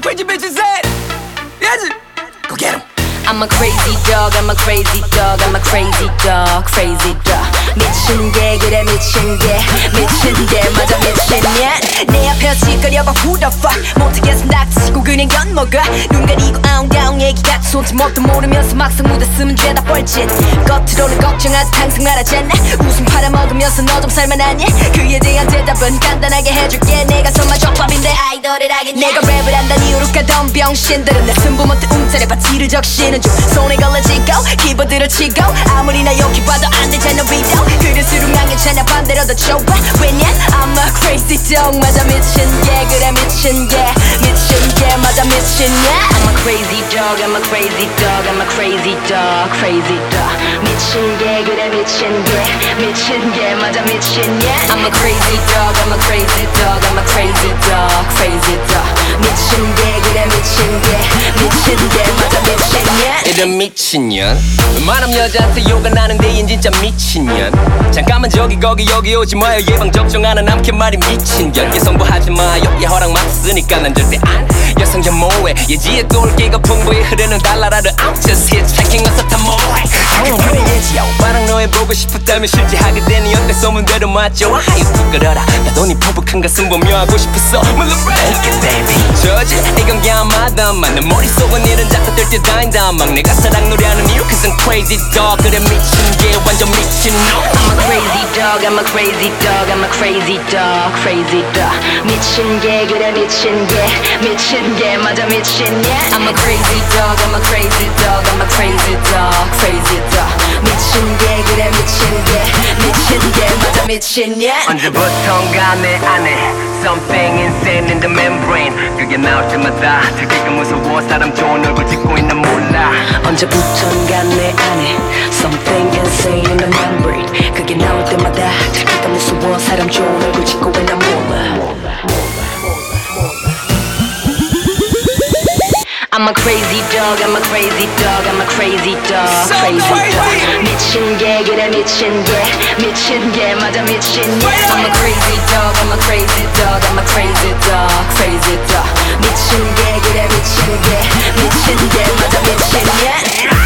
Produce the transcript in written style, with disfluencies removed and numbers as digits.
crazy bitches at? Yes, go get 'em. I'm a crazy dog, I'm a crazy dog, I'm a crazy dog, crazy dog. 미친 게 그래 미친 게 맞아 미친년. 내 앞에서 시끄려봐 who the fuck. 못하겠어 낙치고 그냥 엿먹어. 눈 가리고 아웅다웅 얘기가 손짓 뭣도 모르면서 막상 무대 쓰면 죄다 뻘짓. 겉으로는 걱정하지 항상 말하잖아. 웃음 팔아먹으면서 너 좀 살만하니? 그에 대한 대답은 간단하게 해줄게. 내가 정말 족밥인데 아이돌을 하겠냐. 내가 랩을 한다는 이유로 가던 병신들은 내 승부못해 움짤에 바지를 적시는 중. 손에 걸러지고 키보드를 치고 아무리 나 여기 봐도 안 되잖아 위도. 그럴수록 난 괜찮아 반대로 더 좋아. 왜냐 I'm a crazy dog. 맞아 미친 게 그래 미친 게 맞아 미친냐. I'm a crazy dog, I'm a crazy dog, I'm a crazy dog, crazy dog. 미친 게 그래 미친 게 맞아 미친냐. I'm a crazy dog, I'm a crazy dog, I'm a crazy dog, crazy dog. 미친 게 그래 미친 게 맞아 미친냐. 이런 미친년. 웬만한 여자한테 욕을 나는데 얜 진짜 미친년. 잠깐만 저기 거기 여기 오지 마요. 예방접종 하나 남게 말이 미친년. 예성부하지 마요. 얘 허락 맡았으니까 난 절대 안. 여성 혐오해 예지에 똘끼가 풍부히 흐르는 달나라를 I'm just hitchhiking 어서 다 뭐해. 그게 예지야 오빠랑 너의 보고 싶었다면 실제 하게 되니 어때 소문대로 맞죠. 하유 부끄러라 나도 네 포복한 가슴 보며 하고 싶었어. 물론 break it baby. 저지 이건 야마다만 내 머릿속은 이런 자꾸 뜰 때 다닌다. 막 내가 사랑 노래하는 이유 cause I'm crazy dog. 그래 미친 게 완전 미친 no. I'm a crazy dog, I'm a crazy dog, I'm a crazy dog, crazy dog. 미친 게 그래 미친 게 맞아 미친냐. I'm a crazy dog, I'm a crazy dog, I'm a crazy dog, crazy dog. 미친 게 그래 미친 게 맞아 미친냐. 언제부턴가 내 안에 something insane in the membrane. 그게 나올 때마다 들킬까 무서워. 사람 좋은 얼굴 짓고 있나 몰라. 언제부턴가 내 안에 something insane in the membrane. 그게 나올 때마다 들킬까 무서워. 사람 좋은 얼굴 짓고 있나 몰라. I'm a crazy dog, I'm a crazy dog, I'm a crazy dog, So crazy crazy. dog. 미친 게 그래 미친 게 맞아 미친냐. I'm a crazy dog, I'm a crazy dog, I'm a crazy dog, crazy dog. 미친 게 그래 미친 게 맞아 미친냐.